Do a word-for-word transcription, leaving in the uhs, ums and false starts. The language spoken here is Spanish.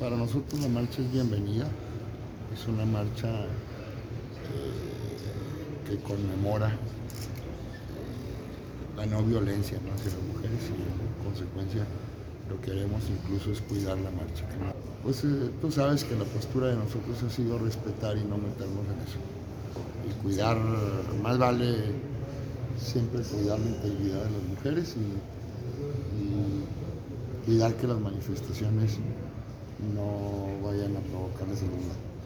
para nosotros la marcha es bienvenida, es una marcha eh, que conmemora eh, la no violencia, ¿no?, hacia las mujeres, y en consecuencia lo que haremos incluso es cuidar la marcha. Pues eh, tú sabes que la postura de nosotros ha sido respetar y no meternos en eso. Y cuidar, más vale siempre cuidar la integridad de las mujeres y, y cuidar que las manifestaciones no vayan a provocarles ningún daño.